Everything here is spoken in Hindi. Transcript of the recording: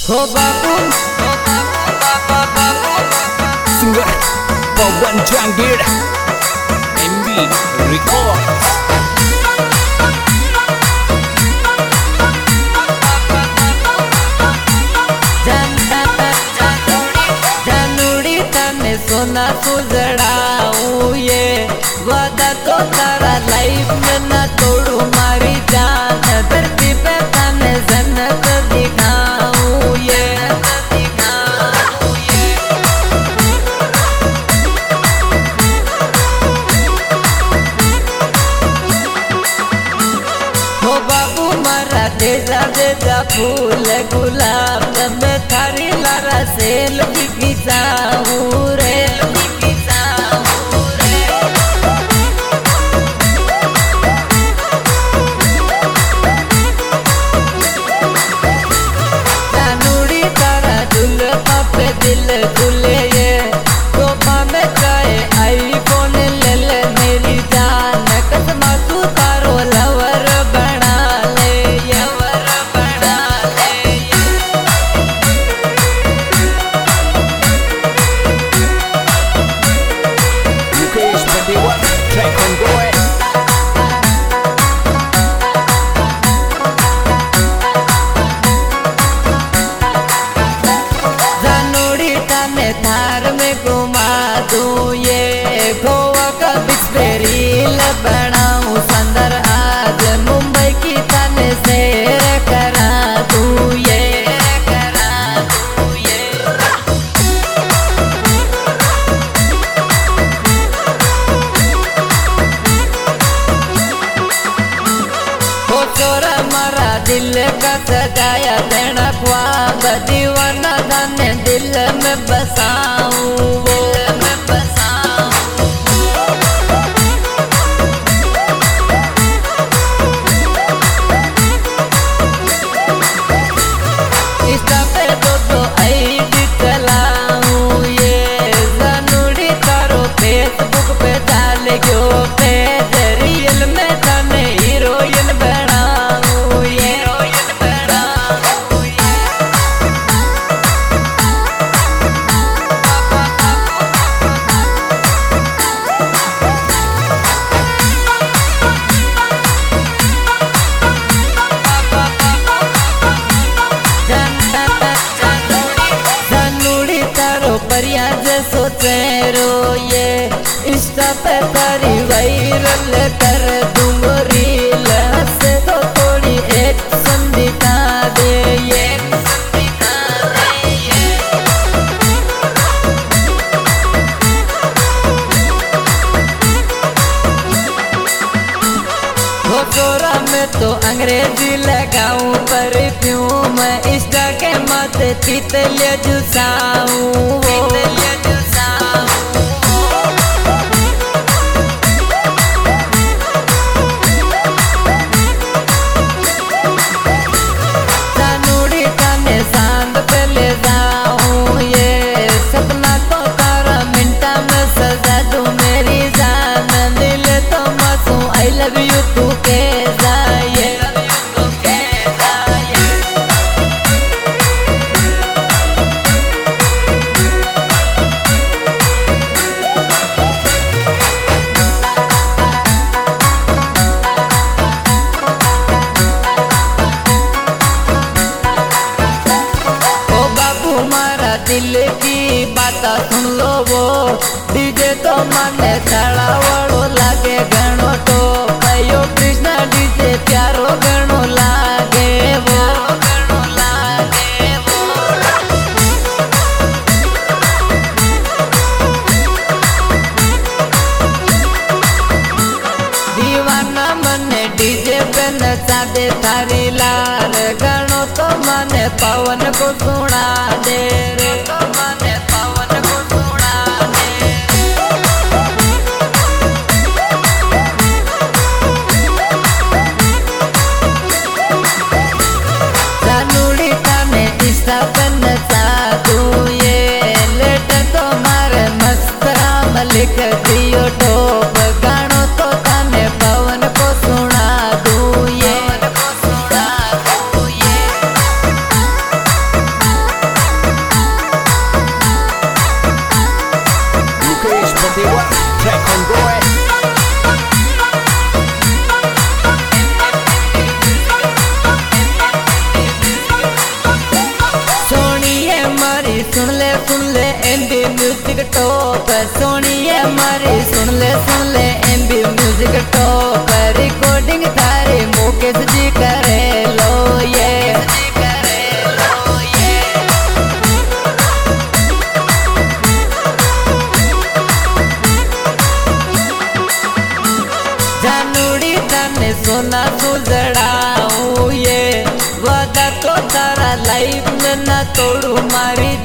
हो बाबू singer Pawan Jahangir MB records. जानूड़ी तने सोना सुजड़ाऊं ये वादा तो तारा लाइफ में ना तोड़ू मारी जान धरती पे तने जन्नत दिखाऊं ये हो बाबू मारा देजा देजा फूल गुलाब में थारी लारा सेल खिंचाऊं रे जानूड़ी तारा जुल्फा पे दिल खुले ये तोहफा में चाहे आईफोन ले ले मेरी जान कसमा तू तारो लवर बना ले यवर बना ले Mukesh Bandewa track on go है। जानूड़ी तने धार में घुमा दूं ये गोवा का बीच पे रील बनाऊं संदर आज मुंबई की तने सैर करा दूं ये करा दूं ये हो चोरा मारा दिल का सजाया देना ख्वाब दीवाना दाने दिल में बसाऊं वो में बसाऊं इंस्टा पे तो आईडी चलाऊं ये जानूड़ी तारो फेसबुक पे डाल गयो पेज रियल में तने हीरोइन बनाऊं ये हीरोइन बनाऊं ये जानूड़ी तारो परिया जैसो चेहरो ये इंस्टा पे तारी वायरल कर दूंगो रील हंसे तो थोड़ी एक्शन दिखा दे ये एक्शन दिखा दे ये हो चोरा में तो अंग्रेजी लगाऊं परफ्यूम इंस्टा के माथे तितलिया जुसाऊं वो तितलिया जुसाऊं जानूड़ी तने सांद पे ले जाऊं ये सपना तो तारा मिनटा में सजा दूं मेरी जान दिल तो मासूम आई लव यू तू के जाए तू के जाए ओ बाबू मारा दिल की बात सुन लो वो डीजे तो माने ताला वालो लागे घणो तो भयो कृष्णा डीजे प्यारो घणो लागे वो घणो लागे वो दीवाना मने डीजे पे नचा दे थारी लाल गणो तो मने पवन को सुना दे रे तो मने पवन को सुना दे जानूड़ी तने इंस्टा पे नचा दूं ये लेटर तो मारे मस्कराम लिख दियो टॉप गानो तो तने पवन को सुना दूं ये को सुना दूं ये टॉप सुनिए मारी सुन ले एमबी म्यूजिक टॉप रिकॉर्डिंग थारी मुकेश जी करे लो ये जानूड़ी तने सोना सुजड़ाऊं ये वादा तो तारा लाइफ में ना तोड़ू मारी